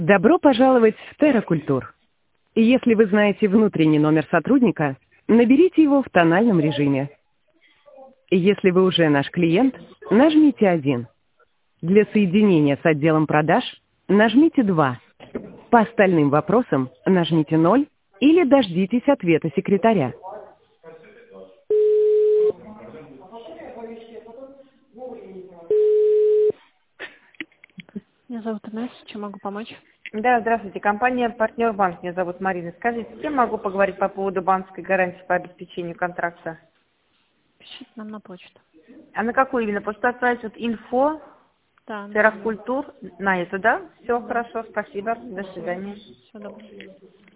Добро пожаловать в Терракультур. Если вы знаете внутренний номер сотрудника, наберите его в тональном режиме. Если вы уже наш клиент, нажмите 1. Для соединения с отделом продаж нажмите 2. По остальным вопросам нажмите 0 или дождитесь ответа секретаря. Меня зовут Инесса, чем могу помочь? Да, здравствуйте. Компания «Партнер Банк». Меня зовут Марина. Скажите, с кем могу поговорить по поводу банковской гарантии по обеспечению контракта? Пишите нам на почту. А на какую именно? Просто отправить вот инфо, Да, Терракультур, на эту, да? Все хорошо, спасибо. До свидания. все доброго.